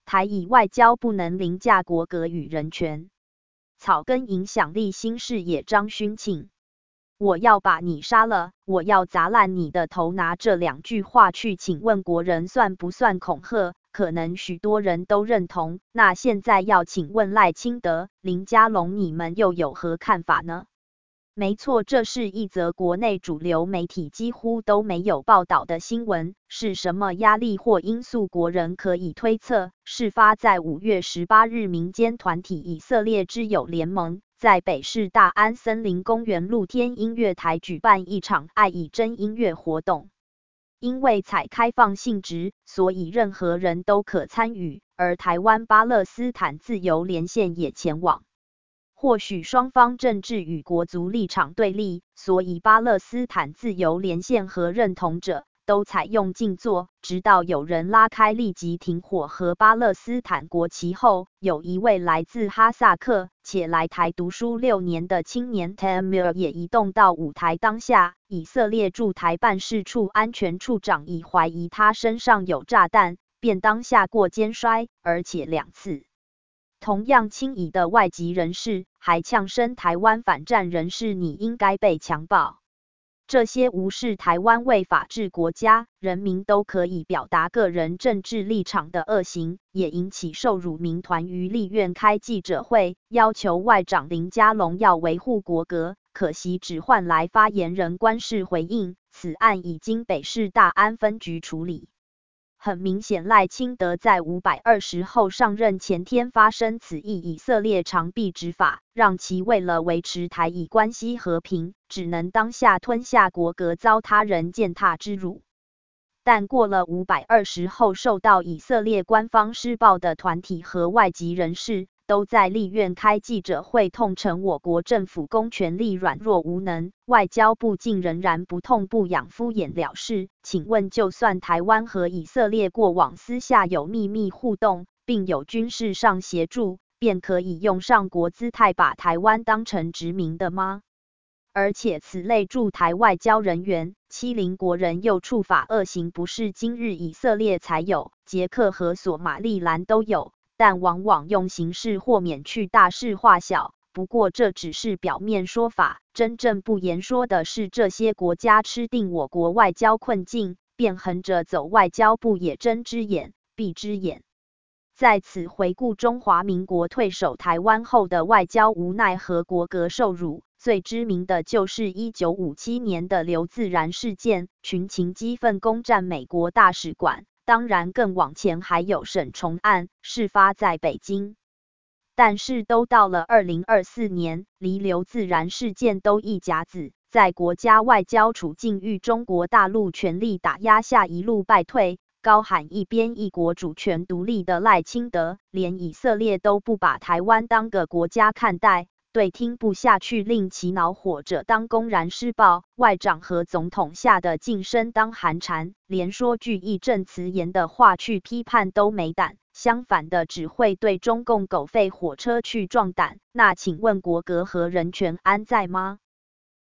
台以外交不能凌驾国格与人权。草根影响力新视野张勋庆。我要把你杀了，我要砸烂你的头，拿这2句话去请问国人算不算恐吓？可能许多人都认同，那现在要请问赖清德、林佳龙，你们又有何看法呢？没错，这是一则国内主流媒体几乎都没有报道的新闻。是什么压力或因素？国人可以推测，事发在5月18日，民间团体以色列之友联盟在北市大安森林公园露天音乐台举办一场爱以真音乐活动。因为采开放性质，所以任何人都可参与，而台湾巴勒斯坦自由连线也前往。或许双方政治与国族立场对立，所以巴勒斯坦自由连线和认同者都采用静坐，直到有人拉开立即停火和巴勒斯坦国旗后，有一位来自哈萨克且来台读书6年的青年 Tamir 也移动到舞台。当下，以色列驻台办事处安全处长已怀疑他身上有炸弹，便当下过肩摔，而且2次。同样轻疑的外籍人士还呛声台湾反战人士你应该被强暴。这些无视台湾为法治国家，人民都可以表达个人政治立场的恶行，也引起受辱民团于立院开记者会，要求外长林佳龙要维护国格，可惜只换来发言人官式回应，此案已经北市大安分局处理。很明显，赖清德在520后上任前天发生此役，以色列长臂执法，让其为了维持台以关系和平，只能当下吞下国格，遭他人践踏之辱。但过了520后，受到以色列官方施暴的团体和外籍人士，都在立院开记者会，痛陈我国政府公权力软弱无能，外交部竟仍然不痛不痒敷衍了事。请问，就算台湾和以色列过往私下有秘密互动，并有军事上协助，便可以用上国姿态把台湾当成殖民的吗？而且此类驻台外交人员欺凌国人又触法恶行，不是今日以色列才有，捷克和索马利兰都有，但往往用刑事豁免去大事化小。不过这只是表面说法，真正不言说的是这些国家吃定我国外交困境，便横着走，外交部也睁只眼闭只眼。在此回顾中华民国退守台湾后的外交无奈和国格受辱，最知名的就是1957年的刘自然事件，群情激愤攻占美国大使馆。当然更往前还有沈崇案，事发在北京。但是都到了2024年，离刘自然事件都一甲子，在国家外交处境遇中国大陆全力打压下一路败退，高喊一边一国主权独立的赖清德，连以色列都不把台湾当个国家看待，对听不下去令其恼火者当公然施暴，外长和总统吓得噤声当寒蝉，连说句义正辞严的话去批判都没胆，相反的只会对中共狗吠火车去壮胆。那请问国格和人权安在吗？